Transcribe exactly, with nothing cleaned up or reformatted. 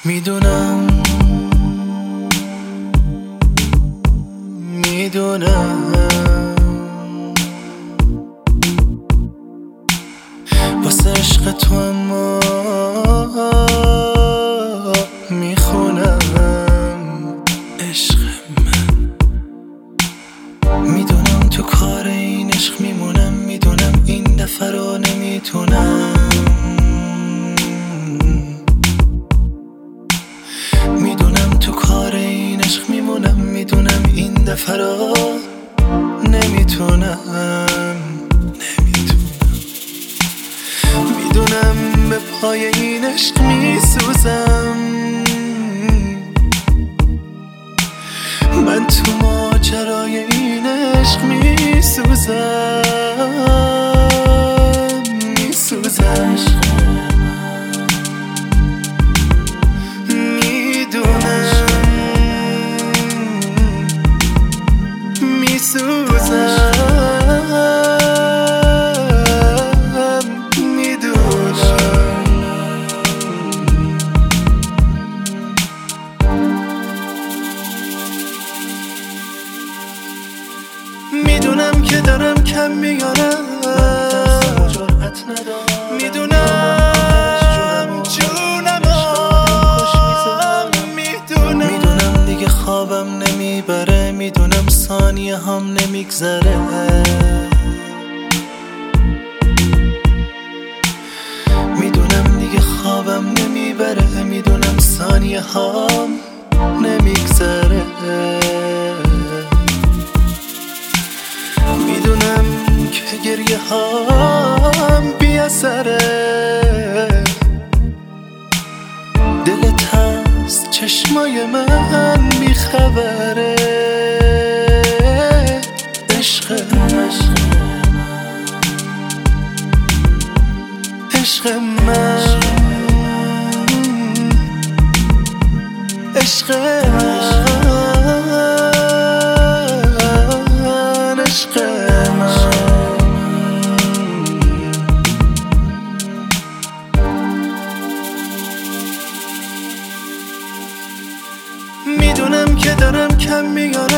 میدونم میدونم واسه عشق تو اما میخونم عشق من. میدونم تو کار این عشق میمونم، میدونم این دفعه رو نمیتونم، میدونم تو کار این عشق میمونم، میدونم این دفعه رو نمیتونم نمیتونم میدونم به پای این عشق میسوزم، من تو ماجرای این عشق میسوزم میسوزم میدونم که دارم کم میارم، میدونم جونم میدونم میدونم دیگه خوابم نمیبره، میدونم ثانیه هم نمیگذره، میدونم دیگه خوابم نمیبره، میدونم ثانیه هم نمیگذره، میدونم که گریه هم بی اثره، دلت هست چشمای من بیخبره، عشق عشق عشق من عشق من عشق میدونم که دارم کم میارم